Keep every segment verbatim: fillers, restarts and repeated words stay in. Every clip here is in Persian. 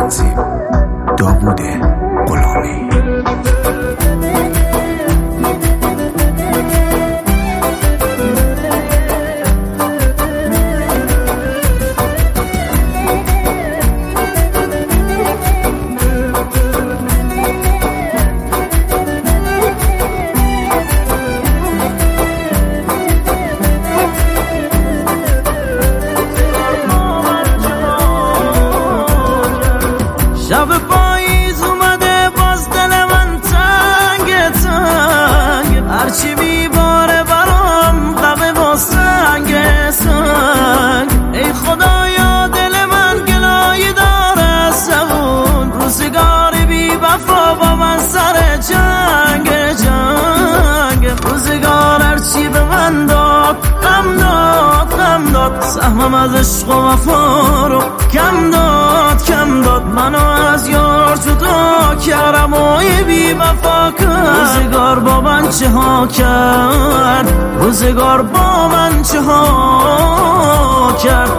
تنظیم داوود غلامی. شب پاییز اومده باز دل من تنگ تنگ، هرچی میباره برام غم و سنگ سنگ. ای خدایا دل من گلای داره سبون، روزگار بی وفا با من سر جنگ جنگ. روزگار هرچی به من داد غم داد غم داد، سهمم از عشق و وفا رو کم داد کم داد. منو از یار جدا کردم و بی وفا کرد. روزگار با من چه ها کرد، روزگار با من چه ها کرد.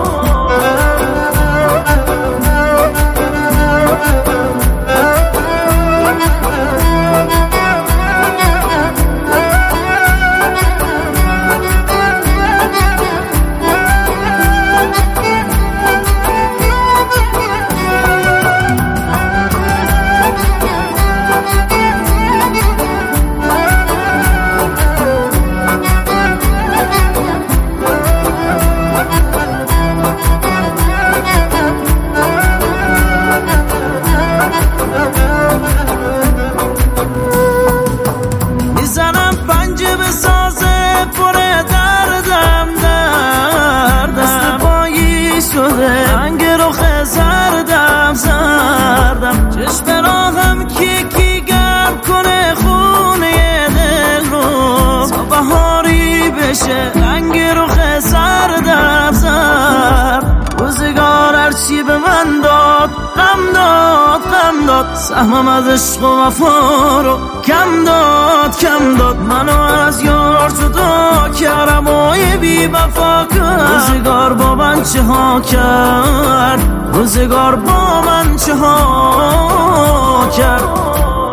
رنگ رخ زردم زردم، چشم راهم کی کی گرم کنه خونه دل رو، تا بهاری بشه رنگ رخ زردم زرد. روزگار هرچی به من داد غم داد غم داد، سهمم از عشق و وفا رو کم داد کم داد. منو از یار جدا کردم و بی وفا کرد. روزگار با من چه ها کرد، روزگار با من چه ها کرد.